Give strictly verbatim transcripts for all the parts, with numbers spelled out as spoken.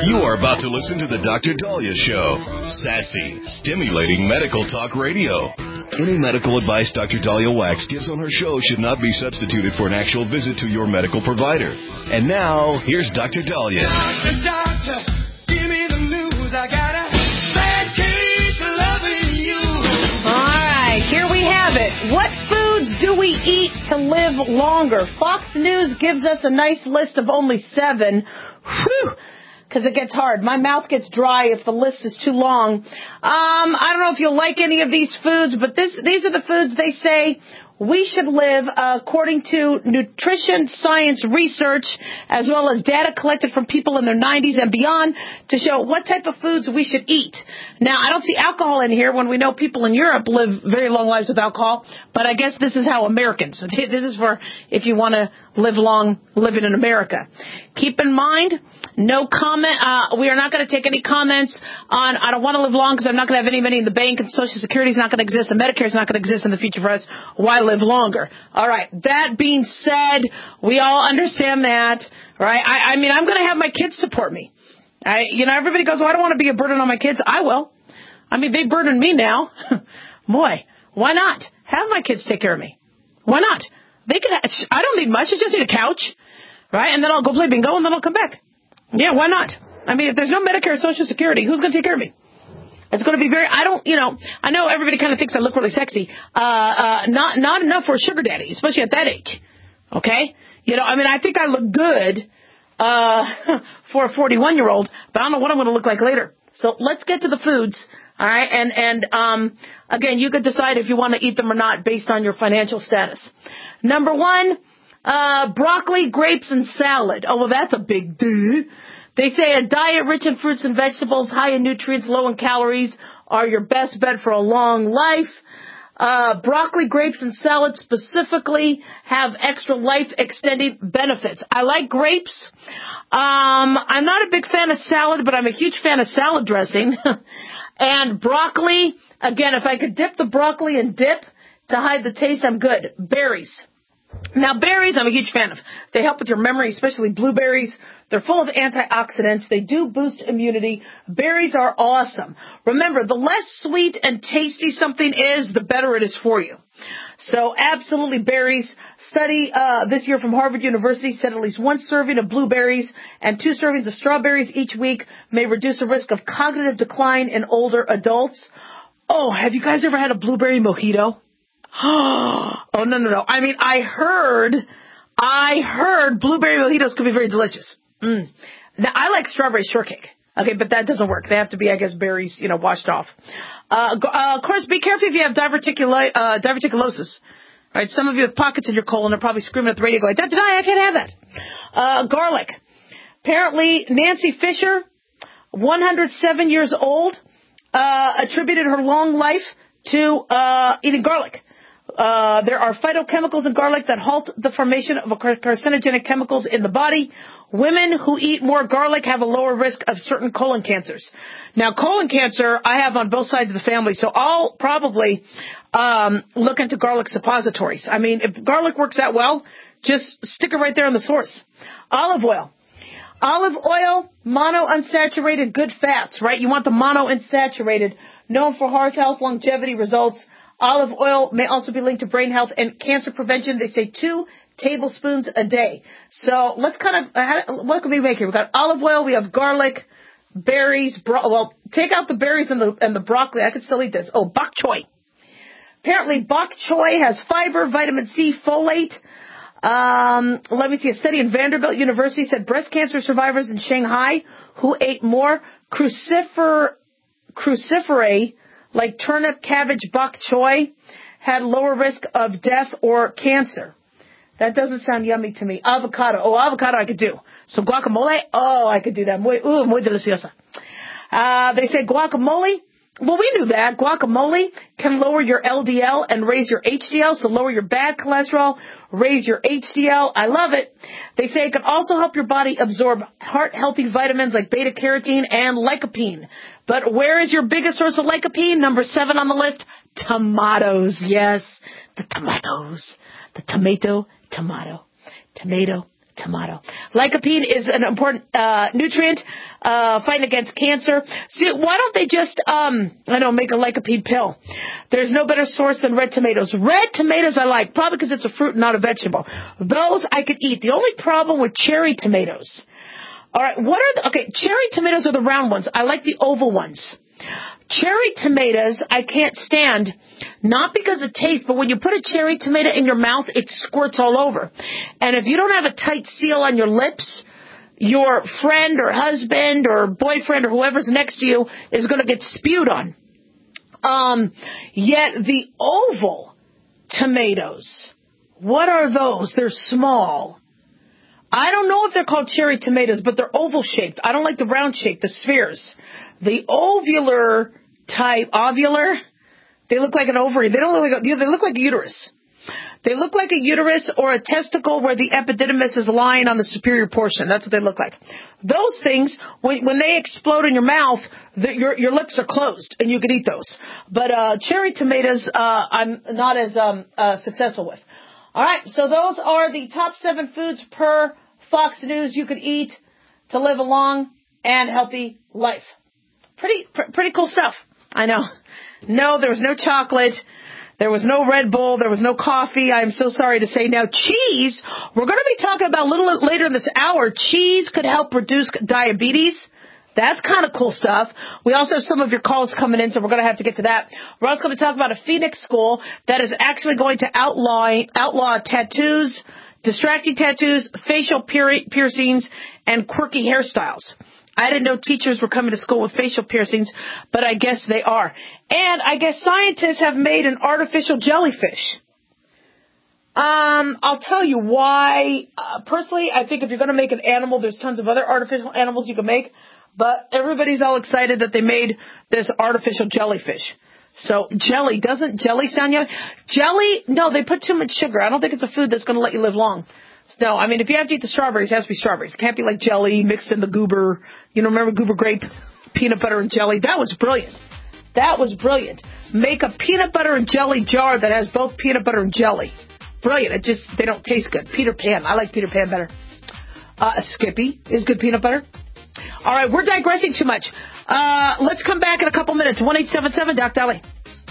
You are about to listen to the Doctor Dahlia Show. Sassy, stimulating medical talk radio. Any medical advice Doctor Dahlia Wax gives on her show should not be substituted for an actual visit to your medical provider. And now, here's Doctor Dahlia. Doctor, doctor, give me the news. I got a bad case of loving you. All right, here we have it. What foods do we eat to live longer? Fox News gives us a nice list of only seven. Whew. Because it gets hard. My mouth gets dry if the list is too long. Um, I don't know if you'll like any of these foods, but this, these are the foods they say we should live uh, according to nutrition science research, as well as data collected from people in their nineties and beyond to show what type of foods we should eat. Now, I don't see alcohol in here when we know people in Europe live very long lives with alcohol, but I guess this is how Americans. This is for if you want to live long living in America. Keep in mind, no comment. Uh, we are not going to take any comments on, I don't want to live long because I'm not going to have any money in the bank and Social Security is not going to exist and Medicare is not going to exist in the future for us. Why live longer? All right. That being said, we all understand that, right? I, I mean, I'm going to have my kids support me. I, you know, everybody goes, well, I don't want to be a burden on my kids. I will. I mean, they burden me now. Boy, why not? Have my kids take care of me. Why not? They can. I don't need much. I just need a couch, right? And then I'll go play bingo and then I'll come back. Yeah, why not? I mean, if there's no Medicare or Social Security, who's going to take care of me? It's going to be very, I don't, you know, I know everybody kind of thinks I look really sexy. Uh, uh, not, not enough for a sugar daddy, especially at that age. Okay? You know, I mean, I think I look good, uh, for a forty-one year old, but I don't know what I'm going to look like later. So let's get to the foods. All right. And, and, um, again, you could decide if you want to eat them or not based on your financial status. Number one, uh, broccoli, grapes, and salad. Oh, well, that's a big duh. They say a diet rich in fruits and vegetables, high in nutrients, low in calories are your best bet for a long life. Uh, broccoli, grapes, and salad specifically have extra life-extending benefits. I like grapes. Um, I'm not a big fan of salad, but I'm a huge fan of salad dressing. And broccoli, again, if I could dip the broccoli in dip to hide the taste, I'm good. Berries. Now, berries, I'm a huge fan of. They help with your memory, especially blueberries. They're full of antioxidants. They do boost immunity. Berries are awesome. Remember, the less sweet and tasty something is, the better it is for you. So, absolutely berries. Study uh, this year from Harvard University said at least one serving of blueberries and two servings of strawberries each week may reduce the risk of cognitive decline in older adults. Oh, have you guys ever had a blueberry mojito? Oh, no, no, no. I mean, I heard, I heard blueberry mojitos could be very delicious. Mm. Now, I like strawberry shortcake. Okay, but that doesn't work. They have to be, I guess, berries, you know, washed off. Uh, uh, of course, be careful if you have diverticuli- uh, diverticulosis. All right, some of you have pockets in your colon are probably screaming at the radio going, Doctor Dahlia, I can't have that. Uh, garlic. Apparently, Nancy Fisher, one hundred seven years old, uh, attributed her long life to uh, eating garlic. Uh, there are phytochemicals in garlic that halt the formation of carcinogenic chemicals in the body. Women who eat more garlic have a lower risk of certain colon cancers. Now, colon cancer I have on both sides of the family, so I'll probably um, look into garlic suppositories. I mean, if garlic works out well, just stick it right there on the source. Olive oil. Olive oil, monounsaturated good fats, right? You want the monounsaturated, known for heart health, longevity results. Olive oil may also be linked to brain health and cancer prevention. They say two tablespoons a day. So let's kind of, uh, what can we make here? We've got olive oil, we have garlic, berries, bro- well, take out the berries and the, and the broccoli. I could still eat this. Oh, bok choy. Apparently bok choy has fiber, vitamin C, folate. Um, let me see. A study in Vanderbilt University said breast cancer survivors in Shanghai who ate more crucifer, cruciferae, like turnip, cabbage, bok choy, had lower risk of death or cancer. That doesn't sound yummy to me. Avocado. Oh, avocado I could do. So guacamole. Oh, I could do that. Muy, ooh, muy deliciosa. Uh, they say guacamole. Well, we knew that. Guacamole can lower your L D L and raise your H D L, so lower your bad cholesterol, raise your H D L. I love it. They say it can also help your body absorb heart-healthy vitamins like beta-carotene and lycopene. But where is your biggest source of lycopene? Number seven on the list, tomatoes. Yes, the tomatoes. The tomato, tomato, tomato, tomato. Lycopene is an important uh, nutrient uh, fighting against cancer. See, why don't they just, um, I don't know, make a lycopene pill? There's no better source than red tomatoes. Red tomatoes I like, probably because it's a fruit, not a vegetable. Those I could eat. The only problem with cherry tomatoes. All right, what are the, okay, cherry tomatoes are the round ones. I like the oval ones. Cherry tomatoes I can't stand, not because of taste, but when you put a cherry tomato in your mouth, it squirts all over. And if you don't have a tight seal on your lips, your friend or husband or boyfriend or whoever's next to you is going to get spewed on. Um, yet the oval tomatoes, what are those? They're small. I don't know if they're called cherry tomatoes, but they're oval shaped. I don't like the round shape, the spheres. The ovular type, ovular, they look like an ovary. They don't look like a, they look like a uterus. They look like a uterus or a testicle where the epididymis is lying on the superior portion. That's what they look like. Those things, when, when they explode in your mouth, the, your your lips are closed, and you can eat those. But uh, cherry tomatoes, uh, I'm not as um, uh, successful with. All right, so those are the top seven foods per Fox News you could eat to live a long and healthy life. Pretty, pr- pretty cool stuff. I know. No, there was no chocolate. There was no Red Bull. There was no coffee. I'm so sorry to say. Now, cheese, we're going to be talking about a little later in this hour. Cheese could help reduce diabetes. That's kind of cool stuff. We also have some of your calls coming in, so we're going to have to get to that. We're also going to talk about a Phoenix school that is actually going to outlaw, outlaw tattoos, distracting tattoos, facial piercings, and quirky hairstyles. I didn't know teachers were coming to school with facial piercings, but I guess they are. And I guess scientists have made an artificial jellyfish. Um, I'll tell you why. Uh, personally, I think if you're going to make an animal, there's tons of other artificial animals you can make. But everybody's all excited that they made this artificial jellyfish. So jelly, doesn't jelly sound yummy? Jelly, no, they put too much sugar. I don't think it's a food that's going to let you live long. No, I mean, if you have to eat the strawberries, it has to be strawberries. It can't be like jelly mixed in the goober. You know, remember goober grape, peanut butter and jelly? That was brilliant. That was brilliant. Make a peanut butter and jelly jar that has both peanut butter and jelly. Brilliant. It just, they don't taste good. Peter Pan. I like Peter Pan better. Uh, Skippy is good peanut butter. All right, we're digressing too much. Uh, let's come back in a couple minutes. one eight seven seven Doc Dolly.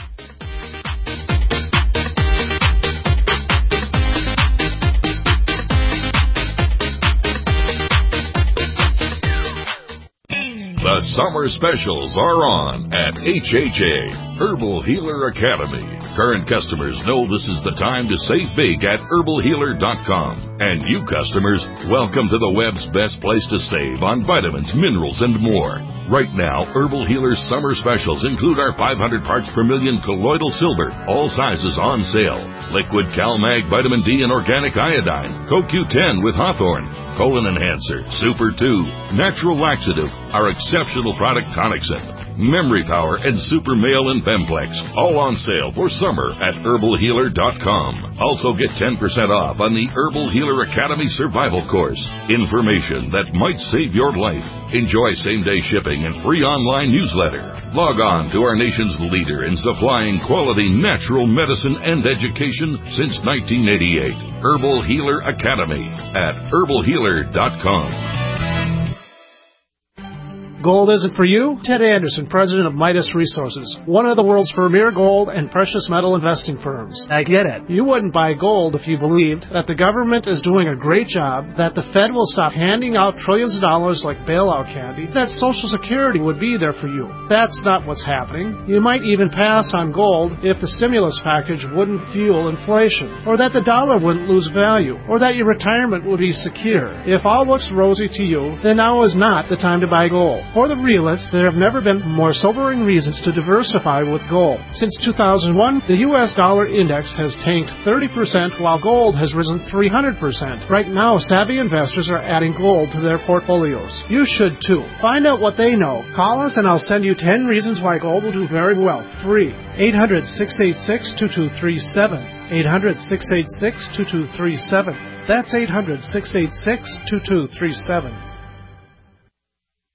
The summer specials are on at H H A, Herbal Healer Academy. Current customers know this is the time to save big at herbal healer dot com. And you customers, welcome to the web's best place to save on vitamins, minerals, and more. Right now, Herbal Healer's summer specials include our five hundred parts per million colloidal silver, all sizes on sale. Liquid CalMag Vitamin D and Organic Iodine, Co Q ten with Hawthorne, Colon Enhancer, Super two, Natural Laxative, our exceptional product Tonicsyn, Memory Power, and Super Male and Bemplex, all on sale for summer at herbal healer dot com. Also get ten percent off on the Herbal Healer Academy Survival Course. Information that might save your life. Enjoy same-day shipping and free online newsletter. Log on to our nation's leader in supplying quality natural medicine and education since nineteen eighty-eight. Herbal Healer Academy at herbal healer dot com. Gold isn't for you? Ted Anderson, president of Midas Resources, one of the world's premier gold and precious metal investing firms. I get it. You wouldn't buy gold if you believed that the government is doing a great job, that the Fed will stop handing out trillions of dollars like bailout candy, that Social Security would be there for you. That's not what's happening. You might even pass on gold if the stimulus package wouldn't fuel inflation, or that the dollar wouldn't lose value, or that your retirement would be secure. If all looks rosy to you, then now is not the time to buy gold. For the realists, there have never been more sobering reasons to diversify with gold. Since two thousand one, the U S dollar index has tanked thirty percent while gold has risen three hundred percent. Right now, savvy investors are adding gold to their portfolios. You should too. Find out what they know. Call us and I'll send you ten reasons why gold will do very well. Free. eight hundred, six eight six, two two three seven. eight hundred, six eight six, two two three seven. That's eight hundred, six eight six, two two three seven.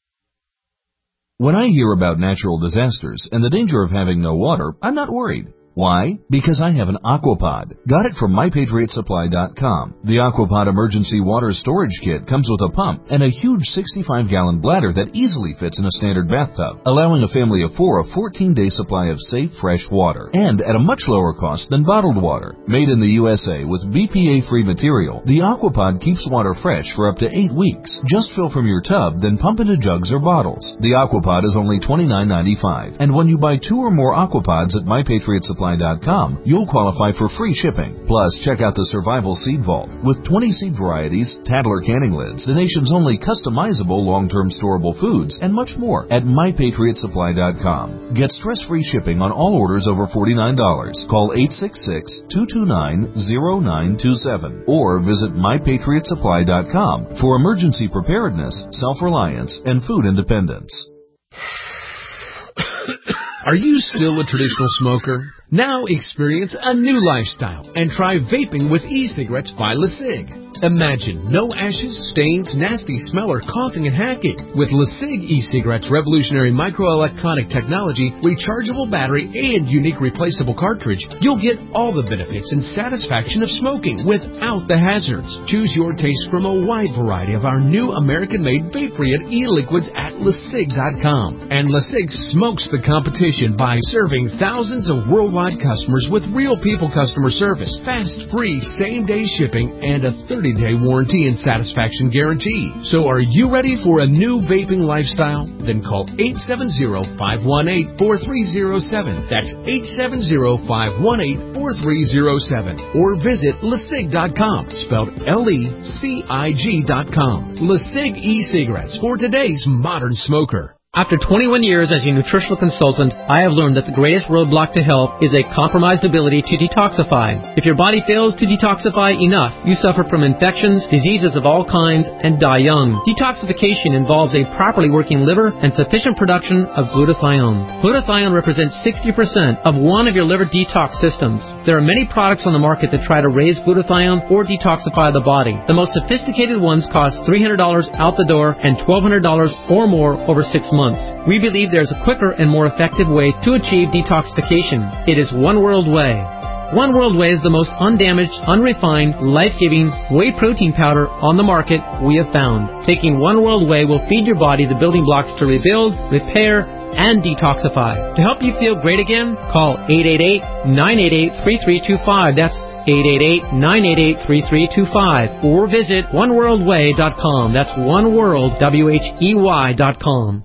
When I hear about natural disasters and the danger of having no water, I'm not worried. Why? Because I have an Aquapod. Got it from my patriot supply dot com. The Aquapod emergency water storage kit comes with a pump and a huge sixty-five gallon bladder that easily fits in a standard bathtub, allowing a family of four a fourteen-day supply of safe, fresh water, and at a much lower cost than bottled water. Made in the U S A with B P A-free material, the Aquapod keeps water fresh for up to eight weeks. Just fill from your tub, then pump into jugs or bottles. The Aquapod is only twenty-nine ninety-five, and when you buy two or more Aquapods at my patriot supply dot com, you'll qualify for free shipping. Plus, check out the Survival Seed Vault with twenty seed varieties, Tadler canning lids, the nation's only customizable long-term storable foods, and much more at my patriot supply dot com. Get stress-free shipping on all orders over forty-nine dollars. Call eight six six, two two nine, zero nine two seven or visit my patriot supply dot com for emergency preparedness, self-reliance, and food independence. Are you still a traditional smoker? Now experience a new lifestyle and try vaping with e-cigarettes by LeSig. Imagine no ashes, stains, nasty smell, or coughing and hacking. With LeSig e-cigarettes' revolutionary microelectronic technology, rechargeable battery, and unique replaceable cartridge, you'll get all the benefits and satisfaction of smoking without the hazards. Choose your taste from a wide variety of our new American-made vape-free e-liquids at LeSig dot com. And LeSig smokes the competition by serving thousands of worldwide customers with real people customer service, fast, free, same-day shipping, and a thirty day warranty and satisfaction guarantee. So are you ready for a new vaping lifestyle? Then call eight seven zero, five one eight, four three zero seven. That's eight seven zero, five one eight, four three zero seven. Or visit LeSig dot com, spelled L E C I G dot com. LeSig e-cigarettes for today's modern smoker. After twenty-one years as a nutritional consultant, I have learned that the greatest roadblock to health is a compromised ability to detoxify. If your body fails to detoxify enough, you suffer from infections, diseases of all kinds, and die young. Detoxification involves a properly working liver and sufficient production of glutathione. Glutathione represents sixty percent of one of your liver detox systems. There are many products on the market that try to raise glutathione or detoxify the body. The most sophisticated ones cost three hundred dollars out the door and twelve hundred dollars or more over six months. We believe there's a quicker and more effective way to achieve detoxification. It is One World Whey. One World Whey is the most undamaged, unrefined, life-giving whey protein powder on the market we have found. Taking One World Whey will feed your body the building blocks to rebuild, repair, and detoxify. To help you feel great again, call eight eight eight, nine eight eight, three three two five. That's eight eight eight, nine eight eight, three three two five. Or visit one world whey dot com. That's oneworld, W H E Y dot com.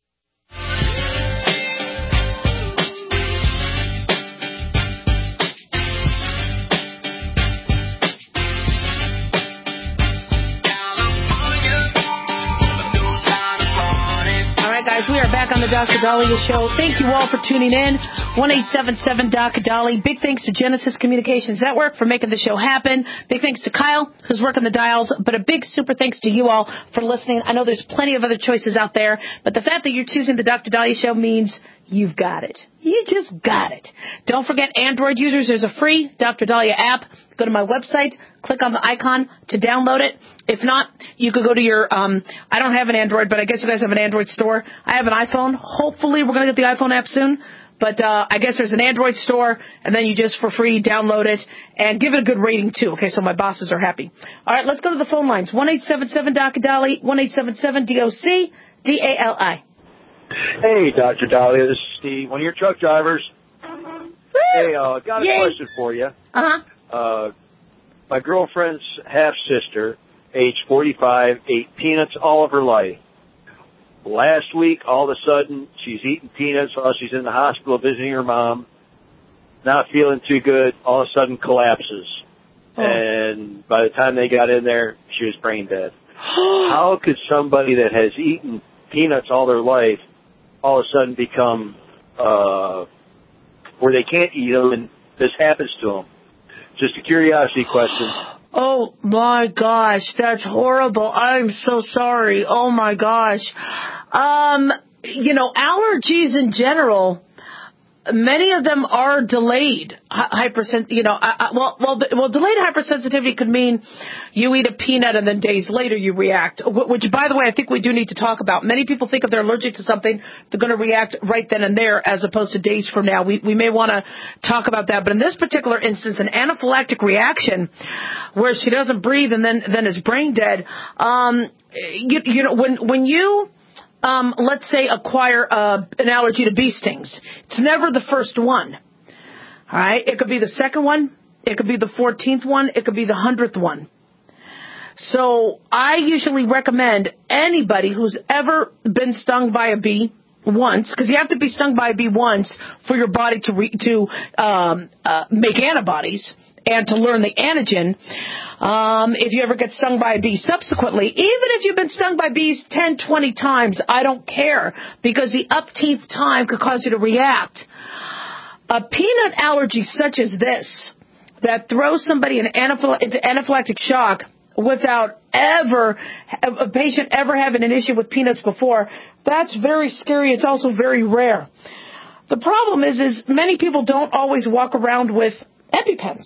We are back on the Doctor Dahlia Show. Thank you all for tuning in. one eight seven seven, D O C, Dolly. Big thanks to Genesis Communications Network for making the show happen. Big thanks to Kyle, who's working the dials. But a big super thanks to you all for listening. I know there's plenty of other choices out there, but the fact that you're choosing the Doctor Dahlia Show means you've got it. You just got it. Don't forget, Android users, there's a free Doctor Dahlia app. Go to my website, click on the icon to download it. If not, you could go to your, um, I don't have an Android, but I guess you guys have an Android store. I have an iPhone. Hopefully we're going to get the iPhone app soon. But uh, I guess there's an Android store, and then you just, for free, download it and give it a good rating, too. Okay, so my bosses are happy. All right, let's go to the phone lines. one eight seven seven, D O C, Dolly, one eight seven seven, D O C, D A L I. Hey, Doctor Dahlia, this is Steve, one of your truck drivers. Woo! Hey, uh, got a Yay. question for you. Uh-huh. Uh, my girlfriend's half-sister, age forty-five, ate peanuts all of her life. Last week, all of a sudden, she's eating peanuts while she's in the hospital visiting her mom, not feeling too good, all of a sudden collapses. Oh. And by the time they got in there, she was brain dead. How could somebody that has eaten peanuts all their life all of a sudden become uh, where they can't eat them and this happens to them? Just a curiosity question. Oh, my gosh, that's horrible. I'm so sorry. Oh, my gosh. Um, you know, allergies in general, many of them are delayed hypersens. You know, I, I, well, well, well, delayed hypersensitivity could mean you eat a peanut and then days later you react. Which, by the way, I think we do need to talk about. Many people think if they're allergic to something, they're going to react right then and there, as opposed to days from now. We we may want to talk about that. But in this particular instance, an anaphylactic reaction, where she doesn't breathe and then then is brain dead. Um, you, you know, when when you Um, let's say acquire uh, an allergy to bee stings. It's never the first one. All right? It could be the second one. It could be the fourteenth one. It could be the hundredth one. So I usually recommend anybody who's ever been stung by a bee once, because you have to be stung by a bee once for your body to re- to um, uh, make antibodies and to learn the antigen. Um, if you ever get stung by a bee subsequently, even if you've been stung by bees ten, twenty times, I don't care, because the upteenth time could cause you to react. A peanut allergy such as this, that throws somebody in anaphyl- into anaphylactic shock without ever, a patient ever having an issue with peanuts before, that's very scary. It's also very rare. The problem is, is many people don't always walk around with EpiPens.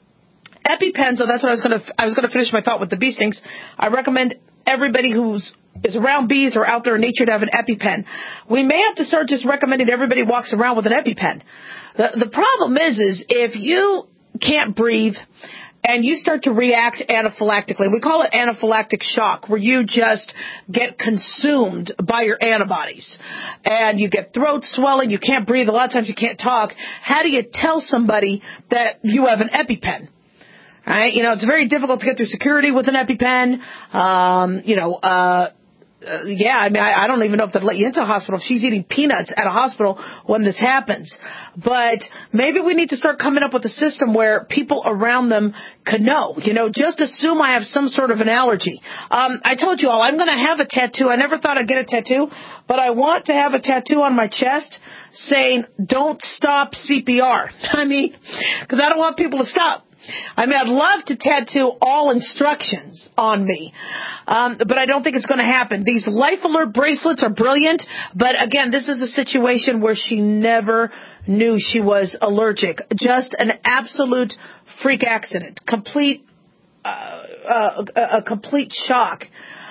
EpiPens, so that's what I was going to, I was going to finish my thought with the bee stings. I recommend everybody who's is around bees or out there in nature to have an EpiPen. We may have to start just recommending everybody walks around with an EpiPen. The, the problem is, is if you can't breathe and you start to react anaphylactically, we call it anaphylactic shock, where you just get consumed by your antibodies and you get throat swelling, you can't breathe, a lot of times you can't talk. How do you tell somebody that you have an EpiPen? Right? You know, it's very difficult to get through security with an EpiPen. Um, you know, uh, uh, yeah, I mean, I, I don't even know if they'd let you into a hospital if she's eating peanuts at a hospital when this happens. But maybe we need to start coming up with a system where people around them could know. You know, just assume I have some sort of an allergy. Um, I told you all, I'm going to have a tattoo. I never thought I'd get a tattoo, but I want to have a tattoo on my chest saying, "Don't stop C P R." I mean, because I don't want people to stop. I mean, I'd love to tattoo all instructions on me, um, but I don't think it's going to happen. These Life Alert bracelets are brilliant, but again, this is a situation where she never knew she was allergic. Just an absolute freak accident, complete, uh, uh, a complete shock.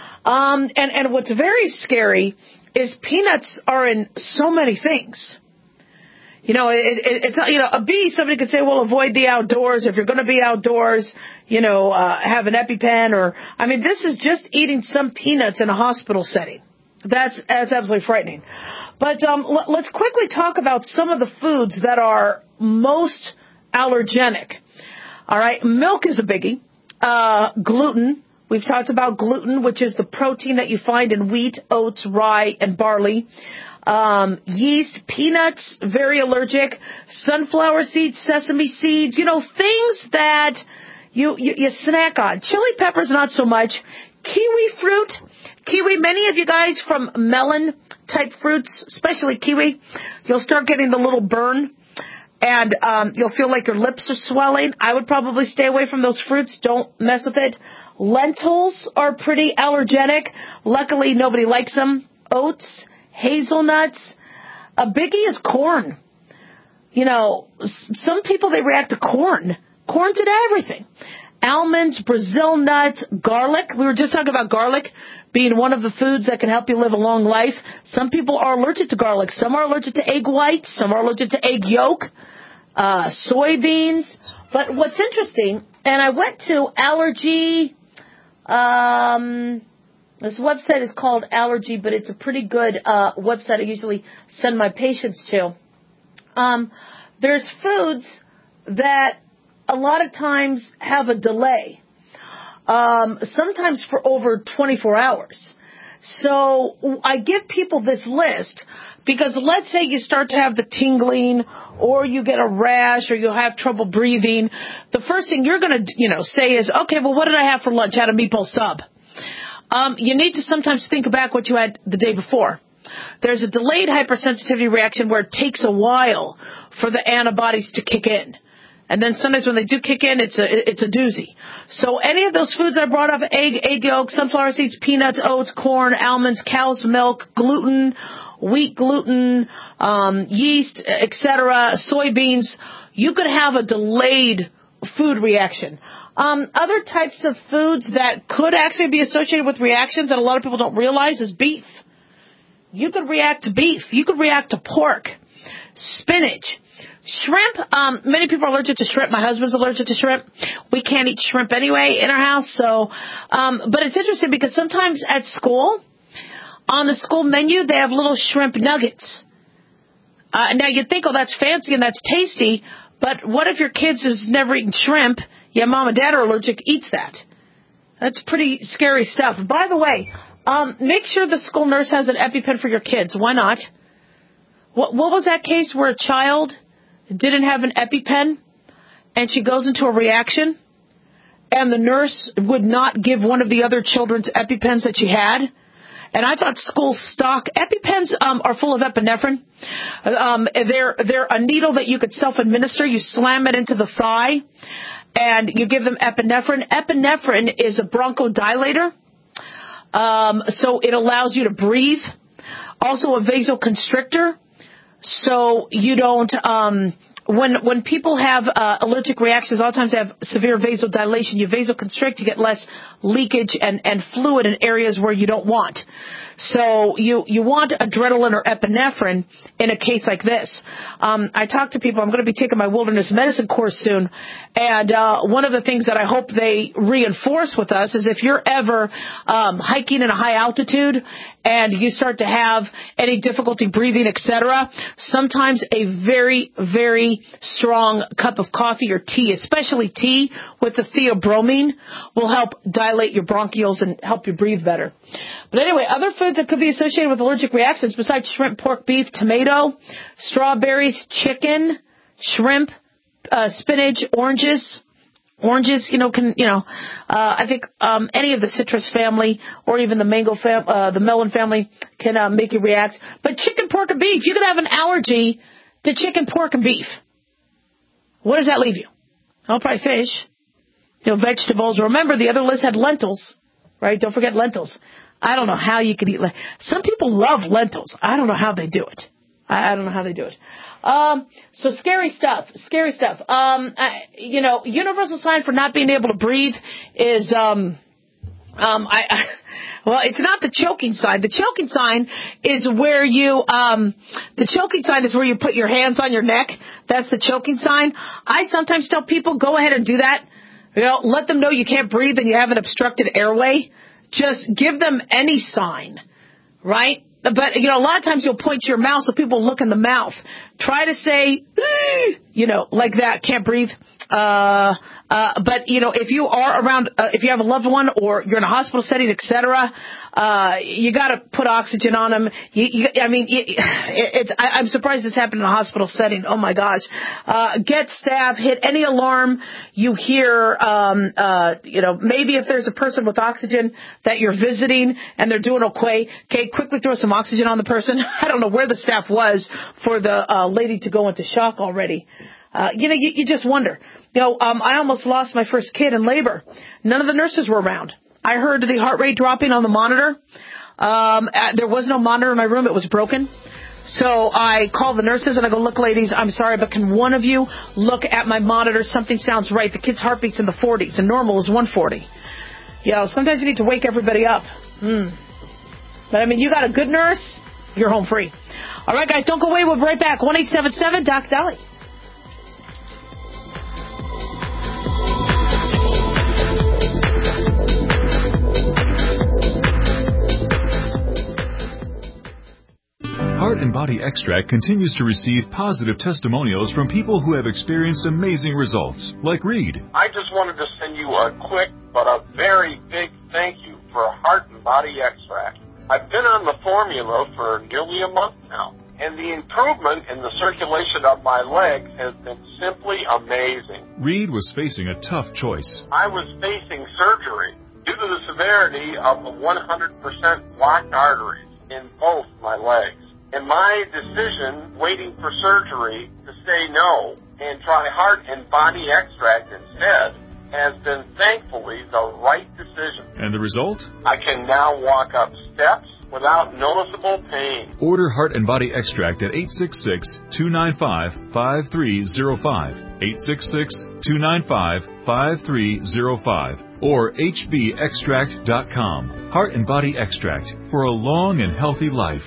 Um, and, and what's very scary is peanuts are in so many things. You know, it, it, it's, you know, a bee, somebody could say, well, avoid the outdoors. If you're going to be outdoors, you know, uh, have an EpiPen or, I mean, this is just eating some peanuts in a hospital setting. That's, that's absolutely frightening. But, um, l- let's quickly talk about some of the foods that are most allergenic. All right. Milk is a biggie. Uh, gluten. We've talked about gluten, which is the protein that you find in wheat, oats, rye, and barley. Um, yeast, peanuts, very allergic, sunflower seeds, sesame seeds, you know, things that you, you, you snack on. Chili peppers, not so much. Kiwi fruit, kiwi, many of you guys from melon type fruits, especially kiwi, you'll start getting the little burn and, um, you'll feel like your lips are swelling. I would probably stay away from those fruits. Don't mess with it. Lentils are pretty allergenic. Luckily, nobody likes them. Oats, hazelnuts. A biggie is corn. You know, some people, they react to corn. Corn's in everything. Almonds, Brazil nuts, garlic. We were just talking about garlic being one of the foods that can help you live a long life. Some people are allergic to garlic. Some are allergic to egg whites. Some are allergic to egg yolk, uh, soybeans. But what's interesting, and I went to allergy, um... this website is called Allergy, but it's a pretty good uh, website I usually send my patients to. Um, there's foods that a lot of times have a delay, um, sometimes for over twenty-four hours. So I give people this list because let's say you start to have the tingling or you get a rash or you have trouble breathing. The first thing you're going to, you know, say is, okay, well, what did I have for lunch? I had a meatball sub. Um, you need to sometimes think back what you had the day before. There's a delayed hypersensitivity reaction where it takes a while for the antibodies to kick in. And then sometimes when they do kick in, it's a, it's a doozy. So any of those foods I brought up, egg, egg yolk, sunflower seeds, peanuts, oats, corn, almonds, cow's milk, gluten, wheat, gluten, um, yeast, et cetera, soybeans, you could have a delayed food reaction. Um, other types of foods that could actually be associated with reactions that a lot of people don't realize is beef. You could react to beef. You could react to pork, spinach, shrimp. Um, many people are allergic to shrimp. My husband's allergic to shrimp. We can't eat shrimp anyway in our house. So, um, but it's interesting because sometimes at school, on the school menu, they have little shrimp nuggets. Uh, now you think, oh, that's fancy and that's tasty. But what if your kids who's never eaten shrimp, yeah, mom and dad are allergic, eats that? That's pretty scary stuff. By the way, um, make sure the school nurse has an EpiPen for your kids. Why not? What, what was that case where a child didn't have an EpiPen and she goes into a reaction and the nurse would not give one of the other children's EpiPens that she had? And I thought school stock EpiPens um, are full of epinephrine. Um, they're they're a needle that you could self-administer. You slam it into the thigh, and you give them epinephrine. Epinephrine is a bronchodilator, um, so it allows you to breathe. Also a vasoconstrictor, so you don't. Um, When when people have uh, allergic reactions, a lot of times they have severe vasodilation. You vasoconstrict, you get less leakage and, and fluid in areas where you don't want. So you, you want adrenaline or epinephrine in a case like this. Um, I talk to people. I'm going to be taking my wilderness medicine course soon. And uh, one of the things that I hope they reinforce with us is if you're ever um, hiking in a high altitude and you start to have any difficulty breathing, et cetera, sometimes a very, very strong cup of coffee or tea, especially tea with the theobromine, will help dilate your bronchioles and help you breathe better. But anyway, other foods that could be associated with allergic reactions besides shrimp, pork, beef, tomato, strawberries, chicken, shrimp, uh, spinach, oranges. Oranges, you know, can, you know, uh, I think, um, any of the citrus family or even the mango fam, uh, the melon family can, uh, make you react. But chicken, pork, and beef, you could have an allergy to chicken, pork, and beef. What does that leave you? Oh, probably fish. You know, vegetables. Remember, the other list had lentils, right? Don't forget lentils. I don't know how you could eat lentils. Some people love lentils. I don't know how they do it. I, I don't know how they do it. Um, so scary stuff, scary stuff. Um, I, you know, universal sign for not being able to breathe is, um, um, I, I, well, it's not the choking sign. The choking sign is where you, um, the choking sign is where you put your hands on your neck. That's the choking sign. I sometimes tell people, go ahead and do that. You know, let them know you can't breathe and you have an obstructed airway. Just give them any sign, right? But, you know, a lot of times you'll point to your mouth so people look in the mouth. Try to say, you know, like that, can't breathe. Uh, uh, but, you know, if you are around, uh, if you have a loved one or you're in a hospital setting, et cetera, uh, you got to put oxygen on them. You, you, I mean, it, it's, I, I'm surprised this happened in a hospital setting. Oh, my gosh. Uh, get staff, hit any alarm you hear, um, uh, you know, maybe if there's a person with oxygen that you're visiting and they're doing okay, okay, quickly throw some oxygen on the person. I don't know where the staff was for the uh, lady to go into shock already. Uh, you know, you, you just wonder. You know, um, I almost lost my first kid in labor. None of the nurses were around. I heard the heart rate dropping on the monitor. Um, uh, there was no monitor in my room. It was broken. So I called the nurses and I go, look, ladies, I'm sorry, but can one of you look at my monitor? Something sounds right. The kid's heartbeat's in the forties and normal is one forty. You know, sometimes you need to wake everybody up. Mm. But I mean, you got a good nurse, you're home free. All right, guys, don't go away. We'll be right back. one eight seven seven Doc Dolly. Heart and Body Extract continues to receive positive testimonials from people who have experienced amazing results, like Reed. I just wanted to send you a quick but a very big thank you for Heart and Body Extract. I've been on the formula for nearly a month now, and the improvement in the circulation of my legs has been simply amazing. Reed was facing a tough choice. I was facing surgery due to the severity of the one hundred percent blocked arteries in both my legs. And my decision, waiting for surgery, to say no and try Heart and Body Extract instead, has been thankfully the right decision. And the result? I can now walk up steps without noticeable pain. Order Heart and Body Extract at eight six six, two nine five, five three zero five, eight six six, two nine five, five three zero five, or H B extract dot com. Heart and Body Extract for a long and healthy life.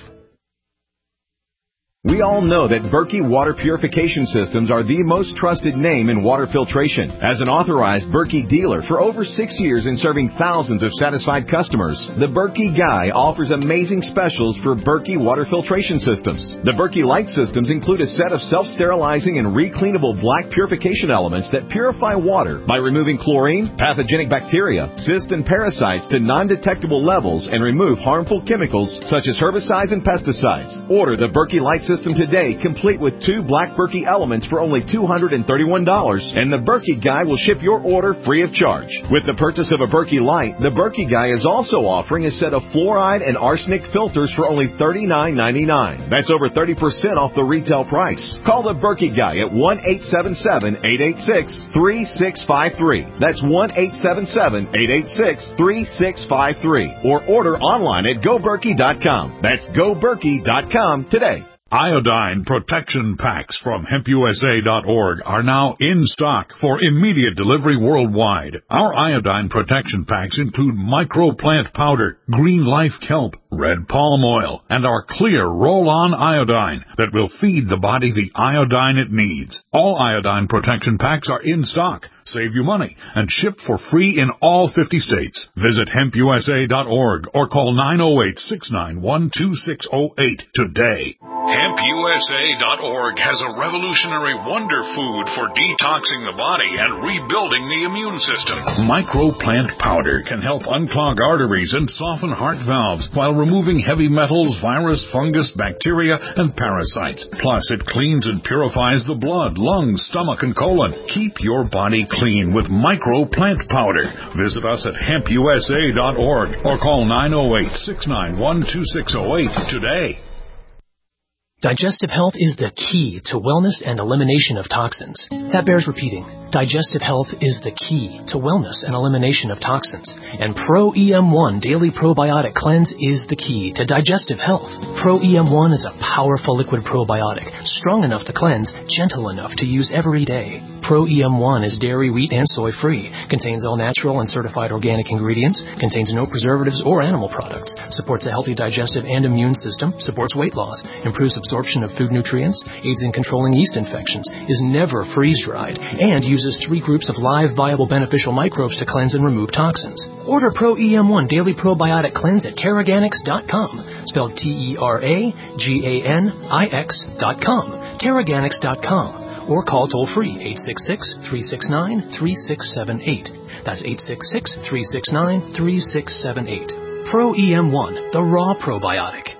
We all know that Berkey Water Purification Systems are the most trusted name in water filtration. As an authorized Berkey dealer for over six years and serving thousands of satisfied customers, the Berkey Guy offers amazing specials for Berkey Water Filtration Systems. The Berkey Light Systems include a set of self-sterilizing and recleanable black purification elements that purify water by removing chlorine, pathogenic bacteria, cysts, and parasites to non-detectable levels and remove harmful chemicals such as herbicides and pesticides. Order the Berkey Light System today, complete with two black Berkey elements for only two hundred thirty-one dollars, and the Berkey Guy will ship your order free of charge. With the purchase of a Berkey Light, the Berkey Guy is also offering a set of fluoride and arsenic filters for only thirty-nine ninety-nine. That's over thirty percent off the retail price. Call the Berkey Guy at one eight seven seven, eight eight six, three six five three. That's one eight seven seven, eight eight six, three six five three. Or order online at go berkey dot com. That's go berkey dot com today. Iodine protection packs from hemp U S A dot org are now in stock for immediate delivery worldwide. Our iodine protection packs include microplant powder, green life kelp, red palm oil, and our clear roll-on iodine that will feed the body the iodine it needs. All iodine protection packs are in stock, save you money, and ship for free in all fifty states. Visit hemp U S A dot org or call nine oh eight, six nine one, two six oh eight today. hemp U S A dot org has a revolutionary wonder food for detoxing the body and rebuilding the immune system. Microplant powder can help unclog arteries and soften heart valves while removing heavy metals, virus, fungus, bacteria, and parasites. Plus, it cleans and purifies the blood, lungs, stomach, and colon. Keep your body clean with Microplant powder. Visit us at hemp U S A dot org or call nine oh eight, six nine one, two six oh eight today. Digestive health is the key to wellness and elimination of toxins. That bears repeating. Digestive health is the key to wellness and elimination of toxins. And Pro E M one Daily Probiotic Cleanse is the key to digestive health. Pro E M one is a powerful liquid probiotic, strong enough to cleanse, gentle enough to use every day. Pro E M one is dairy, wheat, and soy free, contains all natural and certified organic ingredients, contains no preservatives or animal products, supports a healthy digestive and immune system, supports weight loss, improves absorption of food nutrients, aids in controlling yeast infections, is never freeze-dried, and uses three groups of live, viable, beneficial microbes to cleanse and remove toxins. Order Pro E M one Daily Probiotic Cleanse at Teraganix dot com, spelled T E R A G A N I X dot com, Teraganix dot com. Or call toll-free eight six six, three six nine, three six seven eight. That's eight six six, three six nine, three six seven eight. Pro E M one, the raw probiotic.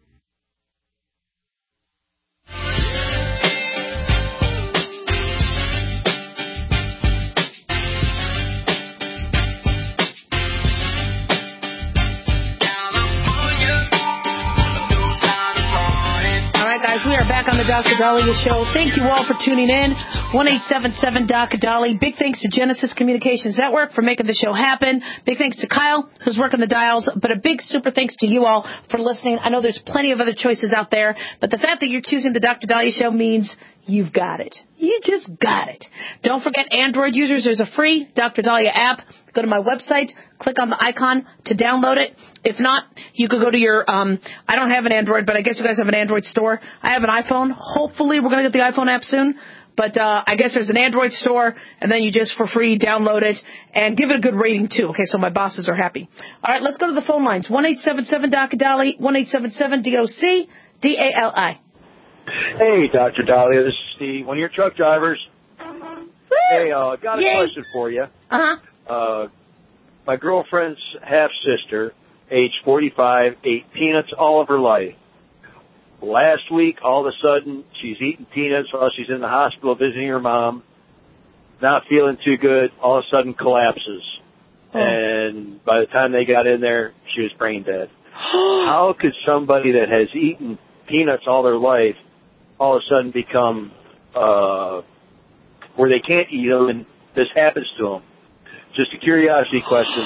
We are back on the Doctor Dahlia Show. Thank you all for tuning in. one eight seven seven D O C Dahlia. Big thanks to Genesis Communications Network for making the show happen. Big thanks to Kyle, who's working the dials. But a big super thanks to you all for listening. I know there's plenty of other choices out there, but the fact that you're choosing the Doctor Dahlia Show means you've got it. You just got it. Don't forget, Android users, there's a free Doctor Dahlia app. Go to my website, click on the icon to download it. If not, you could go to your, um, I don't have an Android, but I guess you guys have an Android store. I have an iPhone. Hopefully we're going to get the iPhone app soon. But uh, I guess there's an Android store, and then you just for free download it and give it a good rating, too. Okay, so my bosses are happy. All right, let's go to the phone lines. one eight seven seven D O C Dahlia, one eight seven seven D O C D A L I. Hey, Doctor Dahlia, this is Steve, one of your truck drivers. Woo! Hey, uh, got a Yay. question for you. Uh-huh. Uh, my girlfriend's half-sister, age forty-five, ate peanuts all of her life. Last week, all of a sudden, she's eating peanuts while she's in the hospital visiting her mom, not feeling too good, all of a sudden collapses. Oh. And by the time they got in there, she was brain dead. How could somebody that has eaten peanuts all their life all of a sudden become uh, where they can't eat them and this happens to them? Just a curiosity question.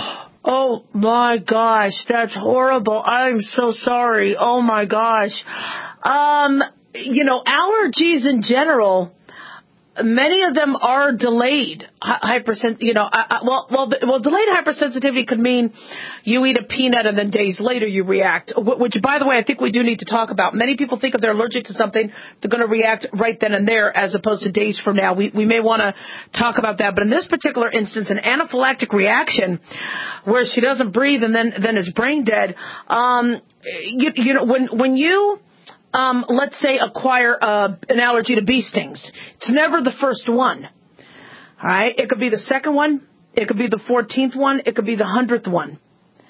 Oh, my gosh. That's horrible. I'm so sorry. Oh, my gosh. Um, you know, allergies in general, many of them are delayed hypersensitivity. You know, I, I, well, well, well, delayed hypersensitivity could mean you eat a peanut and then days later you react. Which, by the way, I think we do need to talk about. Many people think if they're allergic to something, they're going to react right then and there, as opposed to days from now. We we may want to talk about that. But in this particular instance, an anaphylactic reaction, where she doesn't breathe and then then is brain dead. Um, you, you know, when when you Um, let's say, acquire uh, an allergy to bee stings. It's never the first one. All right? It could be the second one. It could be the fourteenth one. It could be the hundredth one.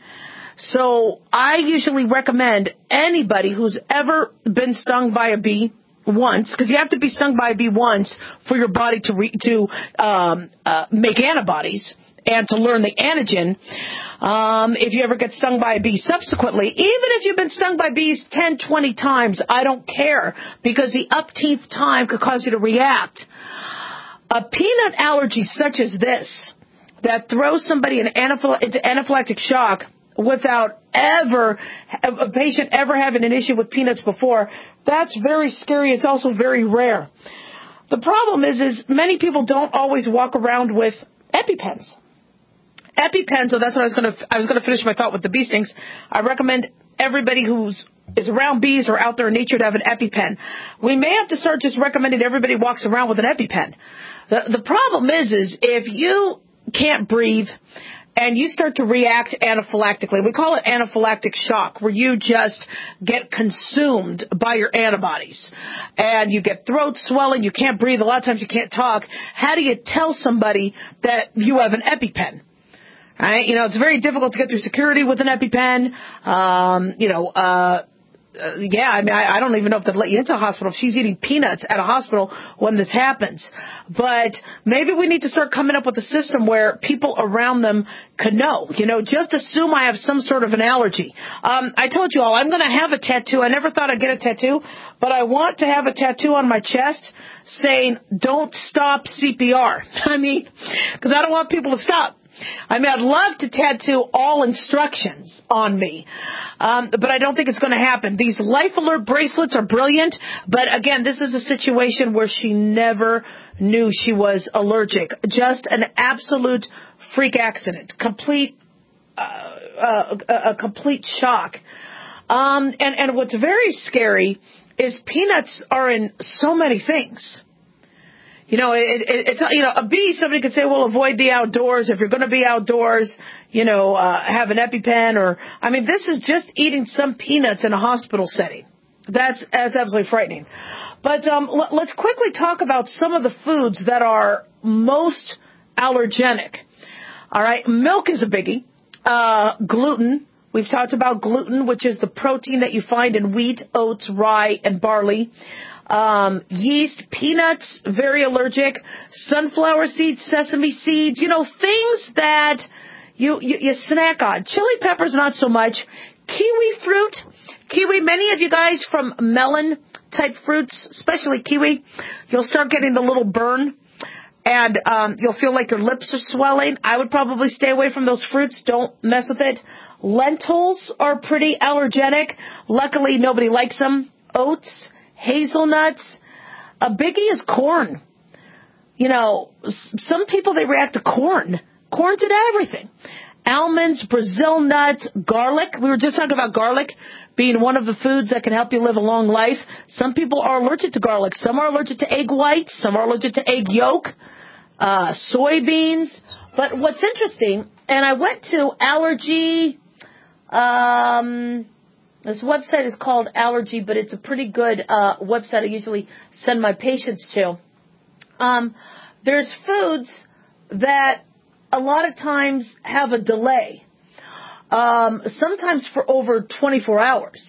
So I usually recommend anybody who's ever been stung by a bee once, because you have to be stung by a bee once for your body to re- to um, uh, make antibodies and to learn the antigen. Um, if you ever get stung by a bee subsequently, even if you've been stung by bees ten, twenty times, I don't care, because the upteenth time could cause you to react. A peanut allergy such as this, that throws somebody in anaphyl- into anaphylactic shock without ever, a patient ever having an issue with peanuts before, that's very scary. It's also very rare. The problem is, is many people don't always walk around with EpiPens. EpiPen, so that's what I was going to, I was going to finish my thought with the bee stings. I recommend everybody who's is around bees or out there in nature to have an EpiPen. We may have to start just recommending everybody walks around with an EpiPen. The, the problem is, is if you can't breathe and you start to react anaphylactically, we call it anaphylactic shock, where you just get consumed by your antibodies and you get throat swelling, you can't breathe, a lot of times you can't talk. How do you tell somebody that you have an EpiPen? Right? You know, it's very difficult to get through security with an EpiPen. Um, you know, uh, uh, yeah, I mean, I, I don't even know if they'd let you into a hospital if she's eating peanuts at a hospital when this happens. But maybe we need to start coming up with a system where people around them could know. You know, just assume I have some sort of an allergy. Um, I told you all, I'm going to have a tattoo. I never thought I'd get a tattoo, but I want to have a tattoo on my chest saying, "Don't stop C P R." I mean, because I don't want people to stop. I mean, I'd love to tattoo all instructions on me, um, but I don't think it's going to happen. These Life Alert bracelets are brilliant, but again, this is a situation where she never knew she was allergic. Just an absolute freak accident, complete, uh, uh, a complete shock. Um, and, and what's very scary is peanuts are in so many things. You know, it, it, it's, you know, a bee, somebody could say, well, avoid the outdoors. If you're going to be outdoors, you know, uh, have an EpiPen or, I mean, this is just eating some peanuts in a hospital setting. That's, that's absolutely frightening. But, um, l- let's quickly talk about some of the foods that are most allergenic. All right. Milk is a biggie. Uh, gluten. We've talked about gluten, which is the protein that you find in wheat, oats, rye, and barley. Um, yeast, peanuts, very allergic, sunflower seeds, sesame seeds, you know, things that you, you, you snack on. Chili peppers, not so much. Kiwi fruit, kiwi, many of you guys from melon type fruits, especially kiwi, you'll start getting the little burn and, um, you'll feel like your lips are swelling. I would probably stay away from those fruits. Don't mess with it. Lentils are pretty allergenic. Luckily, nobody likes them. Oats, hazelnuts. A biggie is corn. You know, some people, they react to corn. Corn's in everything. Almonds, Brazil nuts, garlic. We were just talking about garlic being one of the foods that can help you live a long life. Some people are allergic to garlic. Some are allergic to egg whites. Some are allergic to egg yolk, uh, soybeans. But what's interesting, and I went to allergy, um... this website is called Allergy, but it's a pretty good uh, website I usually send my patients to. Um, there's foods that a lot of times have a delay, um, sometimes for over twenty-four hours.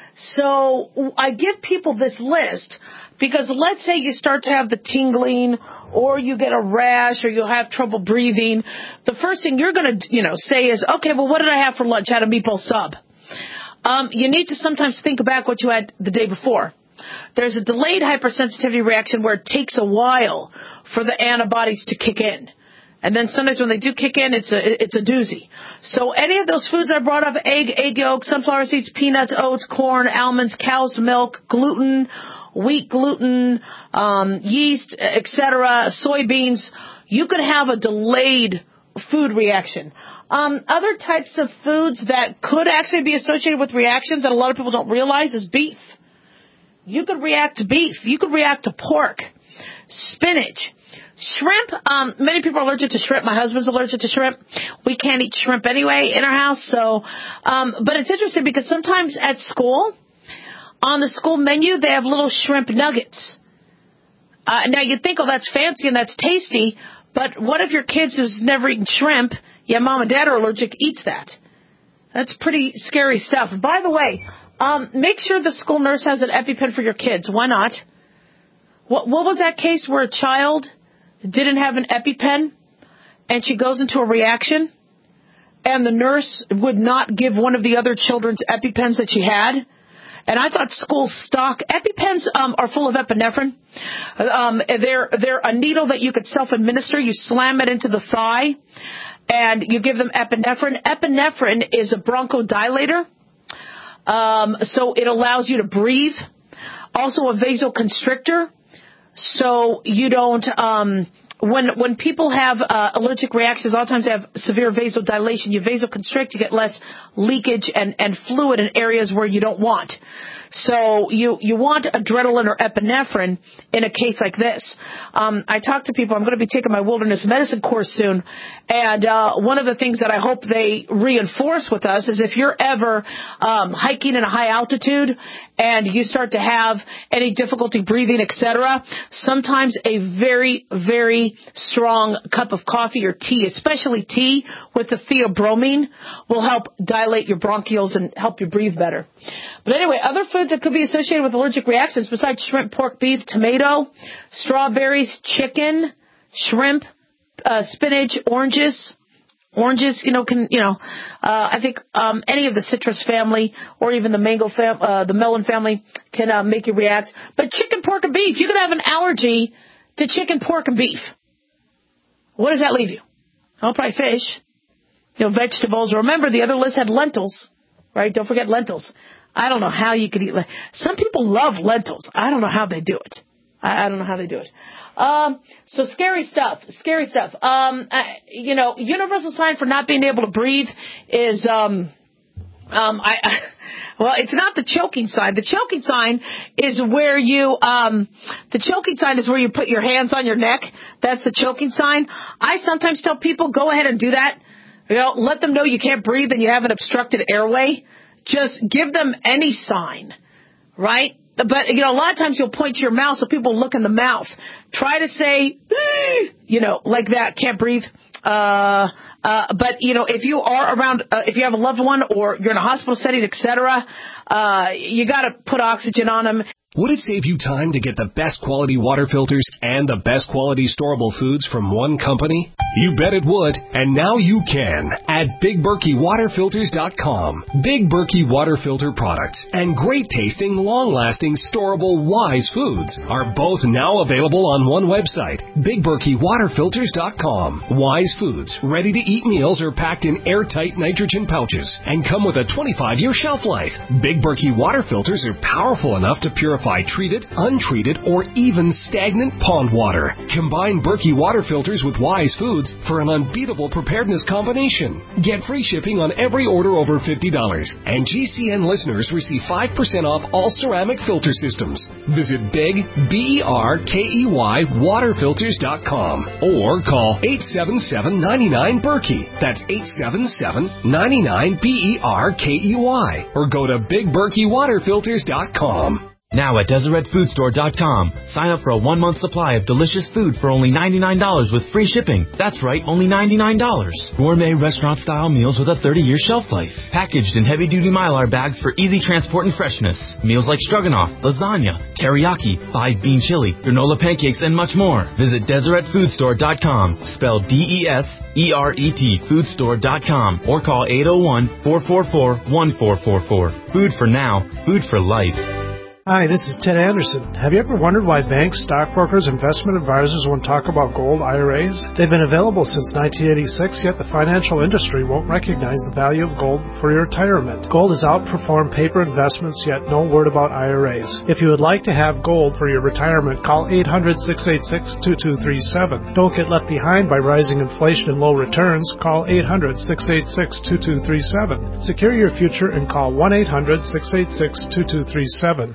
So I give people this list because let's say you start to have the tingling or you get a rash or you'll have trouble breathing. The first thing you're going to, you know, say is, okay, well, what did I have for lunch? I had a meatball sub. Um, you need to sometimes think back what you had the day before. There's a delayed hypersensitivity reaction where it takes a while for the antibodies to kick in. And then sometimes when they do kick in, it's a, it's a doozy. So any of those foods I brought up, egg, egg yolk, sunflower seeds, peanuts, oats, corn, almonds, cow's milk, gluten, wheat gluten, um, yeast, et cetera, soybeans, you could have a delayed food reaction. Um, other types of foods that could actually be associated with reactions that a lot of people don't realize is beef. You could react to beef. You could react to pork, spinach, shrimp. Um, many people are allergic to shrimp. My husband's allergic to shrimp. We can't eat shrimp anyway in our house. So, um, but it's interesting because sometimes at school, on the school menu, they have little shrimp nuggets. Uh, now you think, oh, that's fancy and that's tasty. But what if your kids who's never eaten shrimp, yeah, mom and dad are allergic, eats that? That's pretty scary stuff. By the way, um, make sure the school nurse has an EpiPen for your kids. Why not? What, what was that case where a child didn't have an EpiPen and she goes into a reaction and the nurse would not give one of the other children's EpiPens that she had? And I thought school stock EpiPens um, are full of epinephrine. Um, they're they're a needle that you could self-administer. You slam it into the thigh, and you give them epinephrine. Epinephrine is a bronchodilator, um, so it allows you to breathe. Also a vasoconstrictor, so you don't. Um, When when people have uh, allergic reactions, a lot of times they have severe vasodilation. You vasoconstrict, you get less leakage and, and fluid in areas where you don't want. So you, you want adrenaline or epinephrine in a case like this. Um, I talk to people. I'm going to be taking my wilderness medicine course soon. And uh, one of the things that I hope they reinforce with us is if you're ever um, hiking in a high altitude and you start to have any difficulty breathing, et cetera, sometimes a very, very strong cup of coffee or tea, especially tea with the theobromine, will help dilate your bronchioles and help you breathe better. But anyway, other foods that could be associated with allergic reactions besides shrimp, pork, beef, tomato, strawberries, chicken, shrimp, uh, spinach, oranges. Oranges, you know, can, you know, uh, I think, um, any of the citrus family or even the mango fam, uh, the melon family can, uh, make you react. But chicken, pork, and beef, you could have an allergy to chicken, pork, and beef. What does that leave you? Oh, probably fish. You know, vegetables. Remember, the other list had lentils, right? Don't forget lentils. I don't know how you could eat lentils. Some people love lentils. I don't know how they do it. I, I don't know how they do it. Um, so scary stuff, scary stuff. Um, I, you know, universal sign for not being able to breathe is, um, um, I, I, well, it's not the choking sign. The choking sign is where you, um, the choking sign is where you put your hands on your neck. That's the choking sign. I sometimes tell people, go ahead and do that. You know, let them know you can't breathe and you have an obstructed airway. Just give them any sign, right? But, you know, a lot of times you'll point to your mouth so people look in the mouth. Try to say, you know, like that, can't breathe. Uh, uh, but, you know, if you are around, uh, if you have a loved one or you're in a hospital setting, et cetera, uh, you got to put oxygen on them. Would it save you time to get the best quality water filters and the best quality storable foods from one company? You bet it would, and now you can at Big Berkey Water Filters dot com. Big Berkey Water Filter products and great tasting, long-lasting, storable Wise foods are both now available on one website, Big Berkey Water Filters dot com. Wise foods, ready-to-eat meals are packed in airtight nitrogen pouches and come with a twenty-five year shelf life. Big Berkey Water Filters are powerful enough to purify treated, untreated, or even stagnant pond water. Combine Berkey water filters with Wise Foods for an unbeatable preparedness combination. Get free shipping on every order over fifty dollars. And G C N listeners receive five percent off all ceramic filter systems. Visit Big, B E R K E Y, Water Filters dot com or call eight seven seven, nine nine, Berkey. That's eight seven seven, nine nine, B E R K E Y. Or go to Big Berkey Water Filters dot com. Now at Deseret Food Store dot com, sign up for a one-month supply of delicious food for only ninety-nine dollars with free shipping. That's right, only ninety-nine dollars. Gourmet restaurant-style meals with a thirty year shelf life. Packaged in heavy-duty Mylar bags for easy transport and freshness. Meals like stroganoff, lasagna, teriyaki, five-bean chili, granola pancakes, and much more. Visit Deseret Food Store dot com, spelled D E S E R E T, food store dot com, or call eight oh one, four four four, one four four four. Food for now, food for life. Hi, this is Ted Anderson. Have you ever wondered why banks, stockbrokers, investment advisors won't talk about gold I R As? They've been available since nineteen eighty-six, yet the financial industry won't recognize the value of gold for your retirement. Gold has outperformed paper investments, yet no word about I R As. If you would like to have gold for your retirement, call eight hundred, six eight six, two two three seven. Don't get left behind by rising inflation and low returns. Call eight hundred, six eight six, two two three seven. Secure your future and call one eight hundred, six eight six, two two three seven.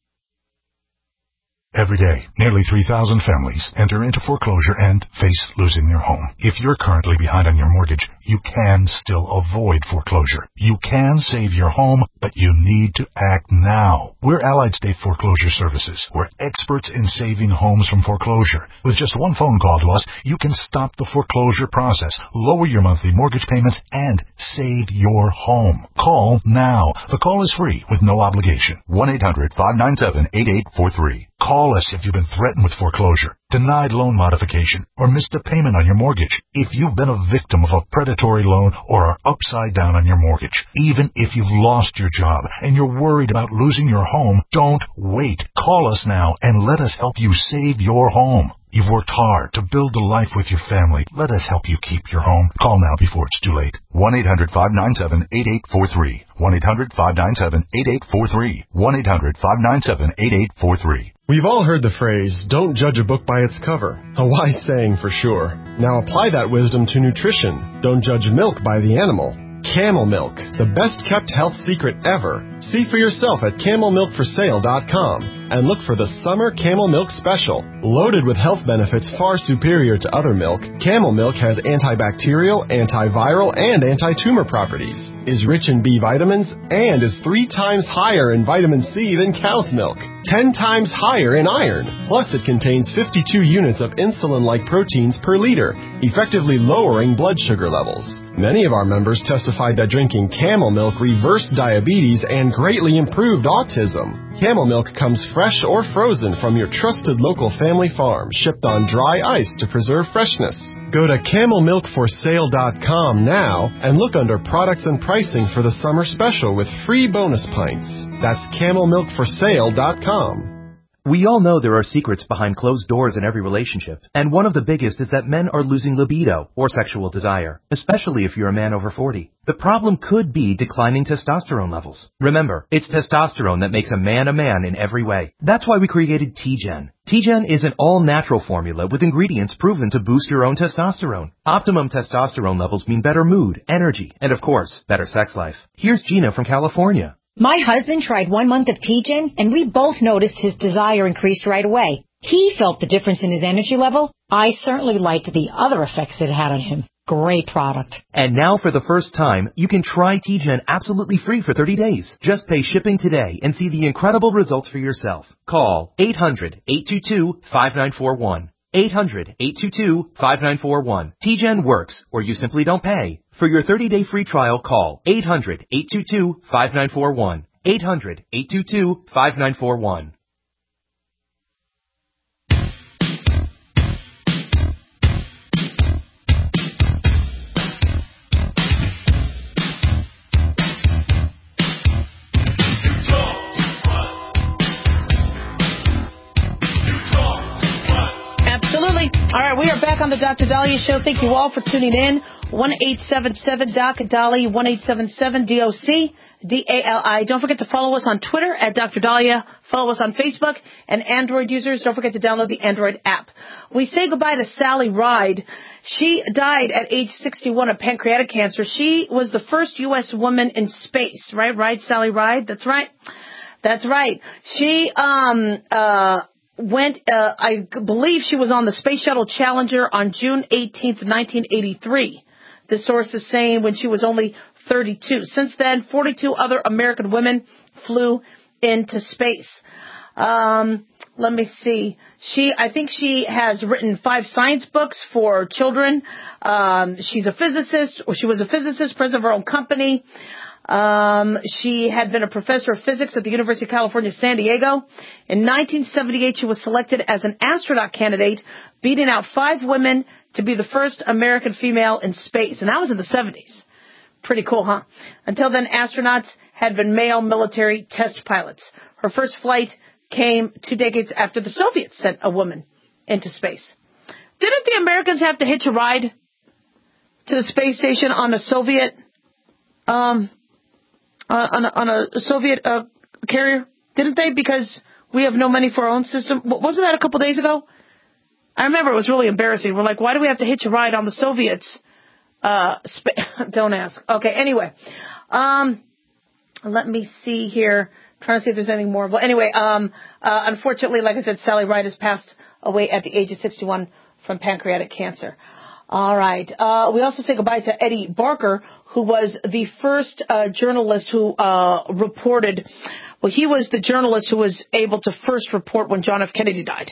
Every day, nearly three thousand families enter into foreclosure and face losing their home. If you're currently behind on your mortgage, you can still avoid foreclosure. You can save your home, but you need to act now. We're Allied State Foreclosure Services. We're experts in saving homes from foreclosure. With just one phone call to us, you can stop the foreclosure process, lower your monthly mortgage payments, and save your home. Call now. The call is free with no obligation. one eight hundred, five nine seven, eight eight four three. Call us if you've been threatened with foreclosure, denied loan modification, or missed a payment on your mortgage. If you've been a victim of a predatory loan or are upside down on your mortgage, even if you've lost your job and you're worried about losing your home, don't wait. Call us now and let us help you save your home. You've worked hard to build a life with your family. Let us help you keep your home. Call now before it's too late. one eight hundred, five nine seven, eight eight four three. one eight hundred, five nine seven, eight eight four three. one eight hundred, five nine seven, eight eight four three. We've all heard the phrase, don't judge a book by its cover. A wise saying for sure. Now apply that wisdom to nutrition. Don't judge milk by the animal. Camel Milk, the best-kept health secret ever. See for yourself at camel milk for sale dot com and look for the Summer Camel Milk Special. Loaded with health benefits far superior to other milk, Camel Milk has antibacterial, antiviral, and anti-tumor properties, is rich in B vitamins, and is three times higher in vitamin C than cow's milk, ten times higher in iron. Plus, it contains fifty-two units of insulin-like proteins per liter, effectively lowering blood sugar levels. Many of our members testified that drinking Camel Milk reversed diabetes and greatly improved autism. Camel Milk comes fresh or frozen from your trusted local family farm, shipped on dry ice to preserve freshness. Go to camel milk for sale dot com now and look under products and pricing for the summer special with free bonus pints. That's camel milk for sale dot com. We all know there are secrets behind closed doors in every relationship, and one of the biggest is that men are losing libido, or sexual desire, especially if you're a man over forty. The problem could be declining testosterone levels. Remember, it's testosterone that makes a man a man in every way. That's why we created T-Gen. T-Gen is an all-natural formula with ingredients proven to boost your own testosterone. Optimum testosterone levels mean better mood, energy, and of course, better sex life. Here's Gina from California. My husband tried one month of T-Gen, and we both noticed his desire increased right away. He felt the difference in his energy level. I certainly liked the other effects it had on him. Great product. And now for the first time, you can try T-Gen absolutely free for thirty days. Just pay shipping today and see the incredible results for yourself. Call eight hundred, eight two two, five nine four one. eight hundred, eight two two, five nine four one. T-Gen works, or you simply don't pay. For your thirty-day free trial, call eight hundred, eight two two, five nine four one. eight hundred, eight two two, five nine four one. All right, we are back on the Doctor Dahlia Show. Thank you all for tuning in. one eight seven seven D O C Dahlia, one eight seven seven D O C D A L I. Don't forget to follow us on Twitter at Doctor Dahlia. Follow us on Facebook. And Android users, don't forget to download the Android app. We say goodbye to Sally Ride. She died at age sixty-one of pancreatic cancer. She was the first U S woman in space, right? Right, Sally Ride? That's right. That's right. She, um, uh, went, uh, I believe she was on the Space Shuttle Challenger on June eighteenth, nineteen eighty-three. The source is saying when she was only thirty-two. Since then, forty-two other American women flew into space. Um, let me see. She, I think she has written five science books for children. Um, she's a physicist, or she was a physicist, president of her own company. Um, she had been a professor of physics at the University of California, San Diego. In nineteen seventy-eight, she was selected as an astronaut candidate, beating out five women to be the first American female in space. And that was in the seventies. Pretty cool, huh? Until then, astronauts had been male military test pilots. Her first flight came two decades after the Soviets sent a woman into space. Didn't the Americans have to hitch a ride to the space station on a Soviet, um, uh, on, a, on a Soviet uh, carrier? Didn't they? Because we have no money for our own system. Wasn't that a couple days ago? I remember it was really embarrassing. We're like, why do we have to hitch a ride on the Soviets? Uh, sp- don't ask. Okay, anyway. Um, let me see here. I'm trying to see if there's anything more. Well, anyway, um, uh, unfortunately, like I said, Sally Ride has passed away at the age of sixty-one from pancreatic cancer. All right. Uh, we also say goodbye to Eddie Barker, who was the first uh, journalist who uh, reported. Well, he was the journalist who was able to first report when John F. Kennedy died.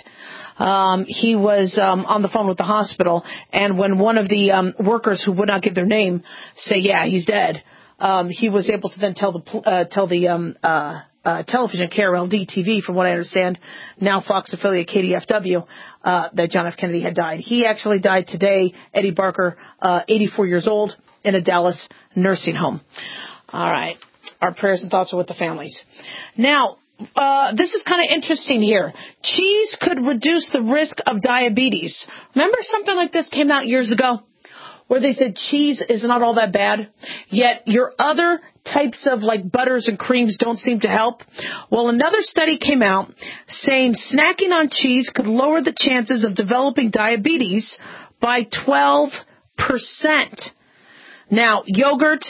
Um, he was um, on the phone with the hospital, and when one of the um, workers who would not give their name say, "Yeah, he's dead," um, he was able to then tell the uh, tell the um, uh, uh, television K R L D T V, from what I understand, now Fox affiliate K D F W, uh, that John F. Kennedy had died. He actually died today, Eddie Barker, uh, eighty-four years old, in a Dallas nursing home. All right. Our prayers and thoughts are with the families. Now, uh, this is kind of interesting here. Cheese could reduce the risk of diabetes. Remember something like this came out years ago where they said cheese is not all that bad, yet your other types of like butters and creams don't seem to help? Well, another study came out saying snacking on cheese could lower the chances of developing diabetes by twelve percent. Now, yogurt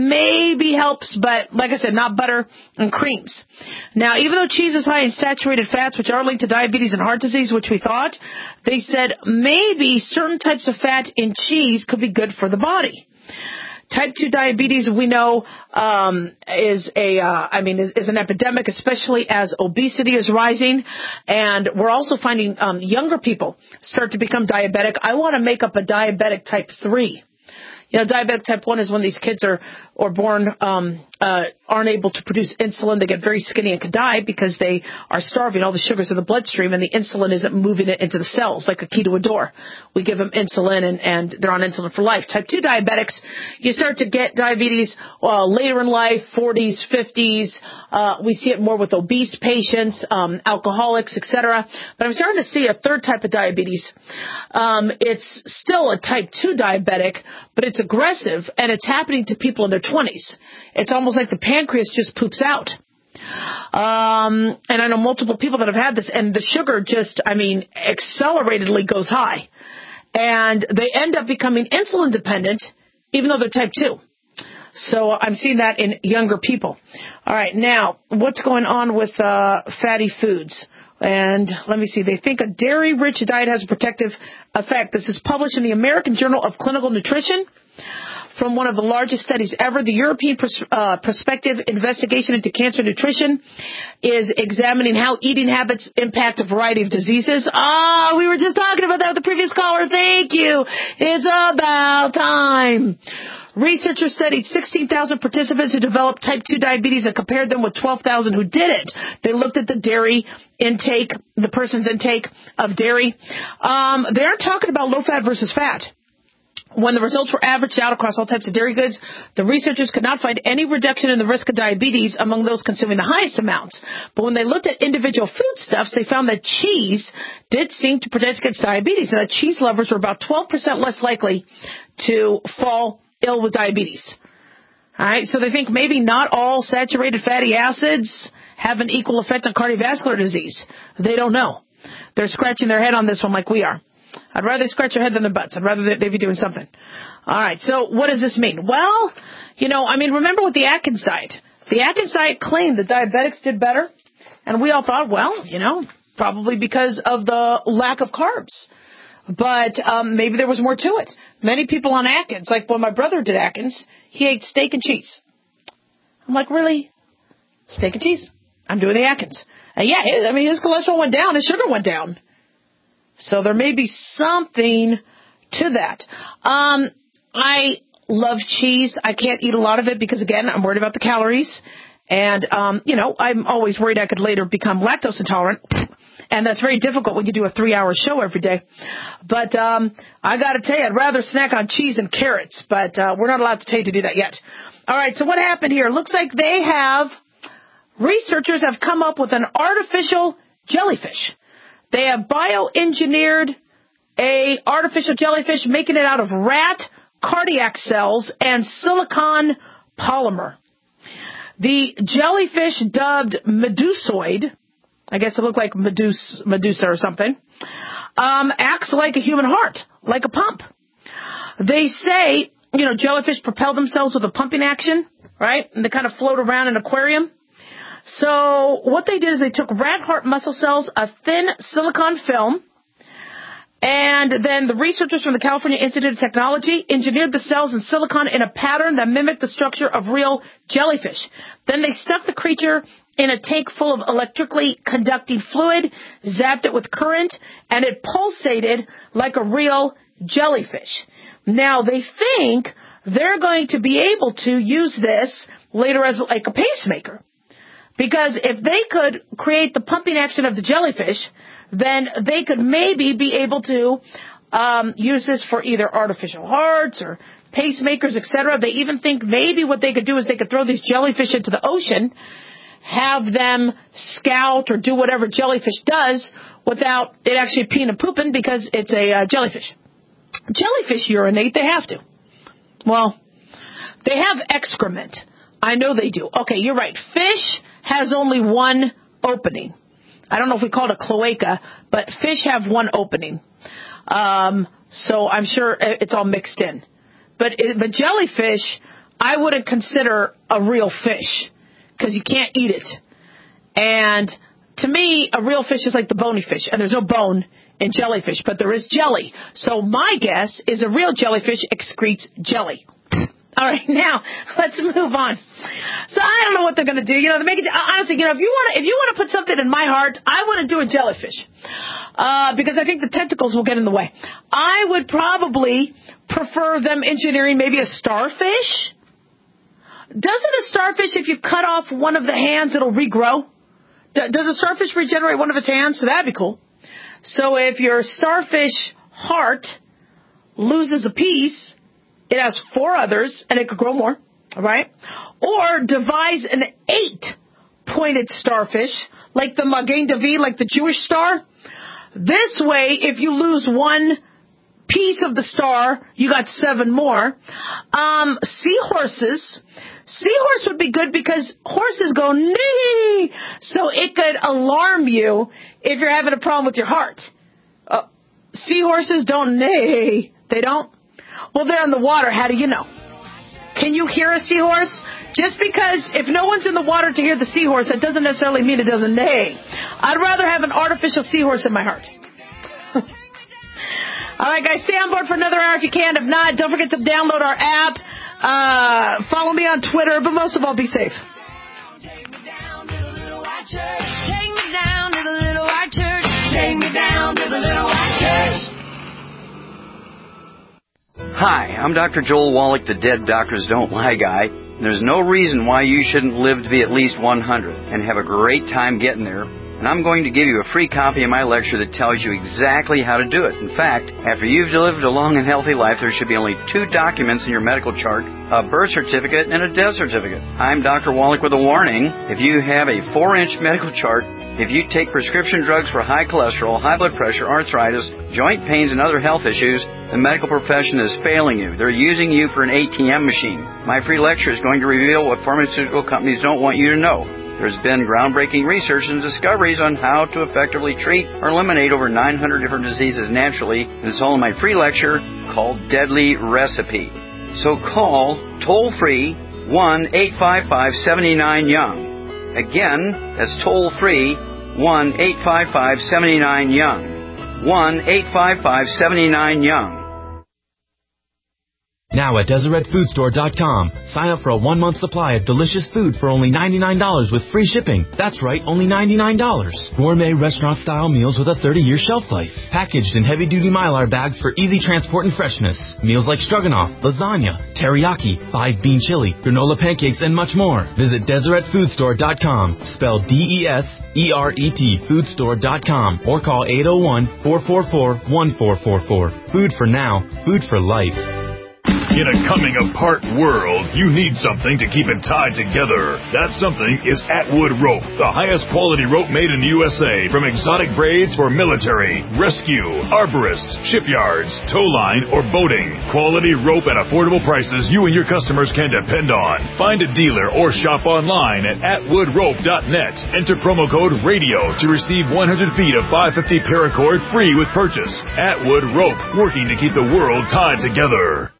maybe helps, but like I said, not butter and creams. Now, even though cheese is high in saturated fats, which are linked to diabetes and heart disease, which we thought, they said maybe certain types of fat in cheese could be good for the body. Type two diabetes, we know, um, is a, uh, I mean, is, is an epidemic, especially as obesity is rising. And we're also finding um, younger people start to become diabetic. I want to make up a diabetic type three. You know, diabetic type one is when these kids are, or born, um, uh, aren't able to produce insulin. They get very skinny and could die because they are starving all the sugars in the bloodstream and the insulin isn't moving it into the cells like a key to a door. We give them insulin and, and they're on insulin for life. Type two diabetics, you start to get diabetes, uh, later in life, forties, fifties. Uh, we see it more with obese patients, um, alcoholics, et cetera. But I'm starting to see a third type of diabetes. Um, it's still a type two diabetic, but it's aggressive, and it's happening to people in their twenties. It's almost like the pancreas just poops out. Um, and I know multiple people that have had this, and the sugar just, I mean, acceleratedly goes high. And they end up becoming insulin dependent, even though they're type two. So I'm seeing that in younger people. All right, now, what's going on with uh, fatty foods? And let me see, they think a dairy-rich diet has a protective effect. This is published in the American Journal of Clinical Nutrition from one of the largest studies ever. The European Pros- uh, Prospective Investigation into Cancer Nutrition is examining how eating habits impact a variety of diseases. Ah, oh, we were just talking about that with the previous caller. Thank you. It's about time. Researchers studied sixteen thousand participants who developed type two diabetes and compared them with twelve thousand who didn't. They looked at the dairy intake, the person's intake of dairy. Um, they aren't talking about low fat versus fat. When the results were averaged out across all types of dairy goods, the researchers could not find any reduction in the risk of diabetes among those consuming the highest amounts. But when they looked at individual foodstuffs, they found that cheese did seem to protect against diabetes, and that cheese lovers were about twelve percent less likely to fall ill with diabetes. All right, so they think maybe not all saturated fatty acids have an equal effect on cardiovascular disease. They don't know. They're scratching their head on this one like we are. I'd rather scratch their head than their butts. I'd rather they be doing something. All right, so what does this mean? Well, you know, I mean, remember with the Atkins diet. The Atkins diet claimed that diabetics did better, and we all thought, well, you know, probably because of the lack of carbs. But um, maybe there was more to it. Many people on Atkins, like when my brother did Atkins, he ate steak and cheese. I'm like, really? Steak and cheese? I'm doing the Atkins. And yeah, I mean, his cholesterol went down, his sugar went down. So there may be something to that. Um, I love cheese. I can't eat a lot of it because, again, I'm worried about the calories. And, um, you know, I'm always worried I could later become lactose intolerant. And that's very difficult when you do a three-hour show every day. But um, I got to tell you, I'd rather snack on cheese and carrots. But uh, we're not allowed to tell you to do that yet. All right, so what happened here? Looks like they have researchers have come up with an artificial jellyfish. They have bioengineered a artificial jellyfish, making it out of rat cardiac cells and silicon polymer. The jellyfish, dubbed medusoid, I guess it looked like Medusa, Medusa or something, um, acts like a human heart, like a pump. They say, you know, jellyfish propel themselves with a pumping action, right? And they kind of float around in an aquarium. So what they did is they took rat heart muscle cells, a thin silicon film, and then the researchers from the California Institute of Technology engineered the cells in silicon in a pattern that mimicked the structure of real jellyfish. Then they stuck the creature in a tank full of electrically conducting fluid, zapped it with current, and it pulsated like a real jellyfish. Now, they think they're going to be able to use this later as like a pacemaker. Because if they could create the pumping action of the jellyfish, then they could maybe be able to um, use this for either artificial hearts or pacemakers, et cetera. They even think maybe what they could do is they could throw these jellyfish into the ocean, have them scout or do whatever jellyfish does without it actually peeing and pooping because it's a uh, jellyfish. Jellyfish urinate, they have to. Well, they have excrement. I know they do. Okay, you're right. Fish has only one opening. I don't know if we call it a cloaca, but fish have one opening. Um, so I'm sure it's all mixed in. But, it, but jellyfish, I wouldn't consider a real fish because you can't eat it. And to me, a real fish is like the bony fish, and there's no bone in jellyfish, but there is jelly. So my guess is a real jellyfish excretes jelly. All right, now let's move on. So I don't know what they're going to do. You know, they make it. Honestly, you know, if you want to, if you want to put something in my heart, I want to do a jellyfish uh, because I think the tentacles will get in the way. I would probably prefer them engineering maybe a starfish. Doesn't a starfish, if you cut off one of the hands, it'll regrow? Does a starfish regenerate one of its hands? So that'd be cool. So if your starfish heart loses a piece, it has four others, and it could grow more, all right? Or devise an eight-pointed starfish, like the Magen David, like the Jewish star. This way, if you lose one piece of the star, you got seven more. Um, seahorses. Seahorse would be good because horses go nee, so it could alarm you if you're having a problem with your heart. Uh, seahorses don't neigh. They don't? Well, they're in the water. How do you know? Can you hear a seahorse? Just because if no one's in the water to hear the seahorse, that doesn't necessarily mean it doesn't neigh. I'd rather have an artificial seahorse in my heart. All right, guys, stay on board for another hour if you can. If not, don't forget to download our app. Uh, follow me on Twitter, but most of all, be safe. Take me down to the little white church. Take me down to the little white church. Take me down to the little white church. Hi, I'm Doctor Joel Wallach, the Dead Doctors Don't Lie guy. There's no reason why you shouldn't live to be at least one hundred and have a great time getting there. And I'm going to give you a free copy of my lecture that tells you exactly how to do it. In fact, after you've lived a long and healthy life, there should be only two documents in your medical chart, a birth certificate and a death certificate. I'm Doctor Wallach with a warning. If you have a four-inch medical chart, if you take prescription drugs for high cholesterol, high blood pressure, arthritis, joint pains, and other health issues, the medical profession is failing you. They're using you for an A T M machine. My free lecture is going to reveal what pharmaceutical companies don't want you to know. There's been groundbreaking research and discoveries on how to effectively treat or eliminate over nine hundred different diseases naturally, and it's all in my free lecture called Deadly Recipe. So call toll-free one eight five five, seven nine, young. Again, that's toll-free one eight five five, seven nine, young. one eight five five, seven nine, young. Now at Deseret Food Store dot com, sign up for a one-month supply of delicious food for only ninety-nine dollars with free shipping. That's right, only ninety-nine dollars. Gourmet restaurant-style meals with a thirty-year shelf life. Packaged in heavy-duty Mylar bags for easy transport and freshness. Meals like stroganoff, lasagna, teriyaki, five-bean chili, granola pancakes, and much more. Visit Deseret Food Store dot com, spelled D E S E R E T, Food Store dot com, or call eight oh one, four four four, one four four four. Food for now, food for life. In a coming apart world, you need something to keep it tied together. That something is Atwood Rope, the highest quality rope made in the U S A, from exotic braids for military, rescue, arborists, shipyards, tow line, or boating. Quality rope at affordable prices you and your customers can depend on. Find a dealer or shop online at atwood rope dot net. Enter promo code RADIO to receive one hundred feet of five fifty paracord free with purchase. Atwood Rope, working to keep the world tied together.